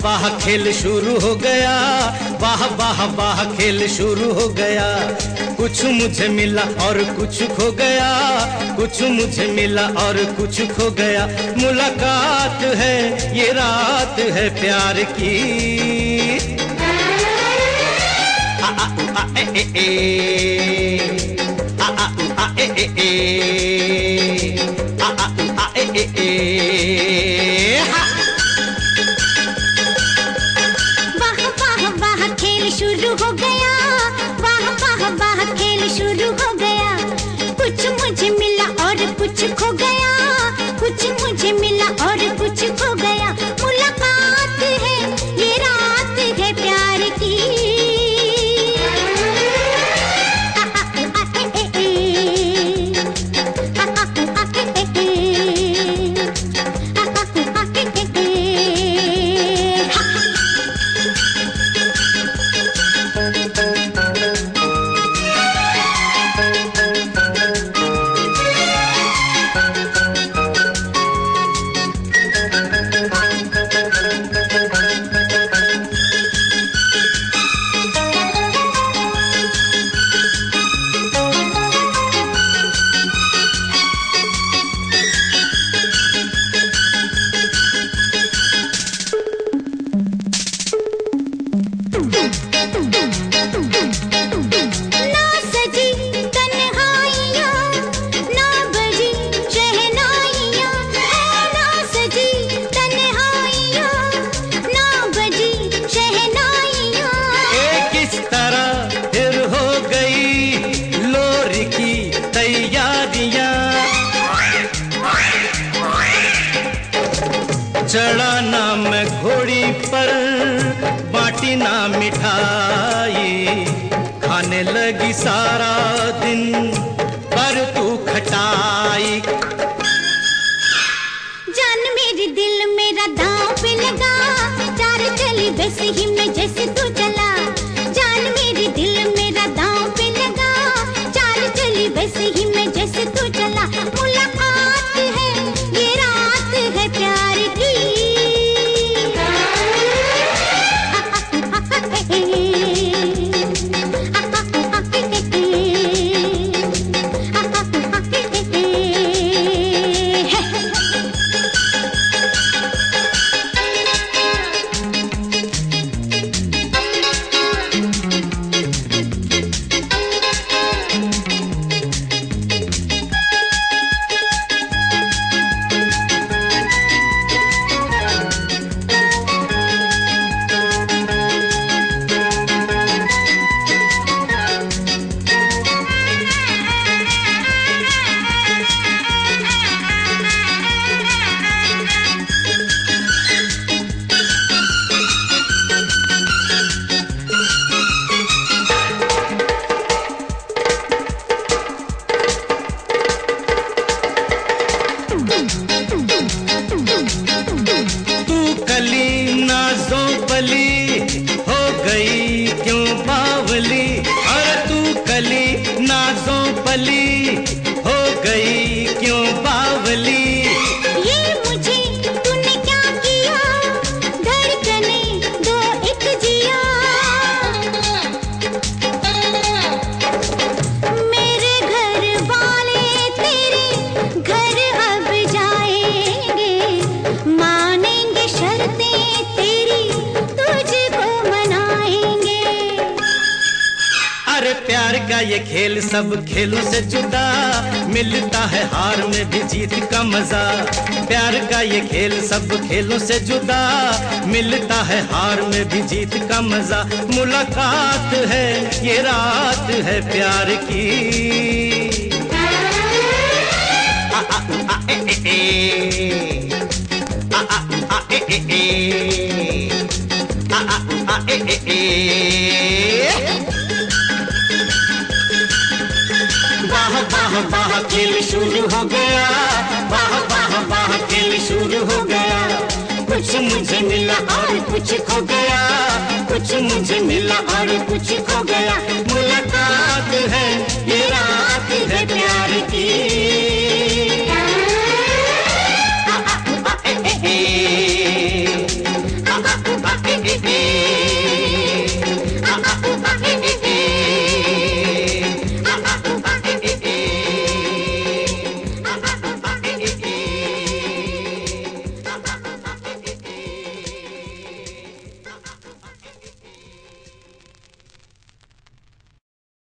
वाह खेल शुरू हो गया, वाह वाह वाह खेल शुरू हो गया। कुछ मुझे मिला और कुछ खो गया, कुछ मुझे मिला और कुछ खो गया। मुलाकात है ये रात है प्यार की। आ आ उ आ ए ए ए, आ आ उ आ ए ए ए, आ आ उ आ ए ए ए। वाह वाह वाह खेल शुरू हो गया, वाह वाह वाह खेल शुरू हो गया। कुछ मुझे मिला और कुछ खो गया, कुछ मुझे मिला और कुछ खो गया। मुलाकात है ये रात है प्यार की। चढ़ा ना मैं घोड़ी पर, बाटी ना मिठाई, खाने लगी सारा दिन पर तू खटाई। जान मेरी दिल मेरा दांव पे लगा, चाल चली वैसे ही मैं जैसे तू चला। जान मेरी दिल मेरा दांव पे लगा, चाल चली वैसे ही मैं जैसे तू चला। मुलाकात है ये रात है प्यार की। तू कली नाज़ों पली हो गई क्यों बावली, और तू कली नाज़ों पली हो गई क्यों बावली। ये मुझे तूने क्या किया, धड़कने दो एक जिया। मेरे घर वाले तेरे घर अब जाएंगे, मानेंगे शर्तें तेरी तुझको मनाएंगे। अरे प्यार का ये खेल सब खेलों से जुदा, मिलता है हार में भी जीत का मजा। प्यार का ये खेल सब खेलों से जुदा, मिलता है हार में भी जीत का मजा। मुलाकात है ये रात है प्यार की। आ आ उ आ ए ए ए, आ आ उ आ ए ए ए, आ आ उ आ ए ए ए। वाह वाह वाह खेल शुरू हो गया, वाह वाह वाह खेल शुरू हो गया। कुछ मुझे मिला और कुछ खो गया, कुछ मुझे मिला और कुछ खो गया। मुलाकात है ये रात है प्यार की।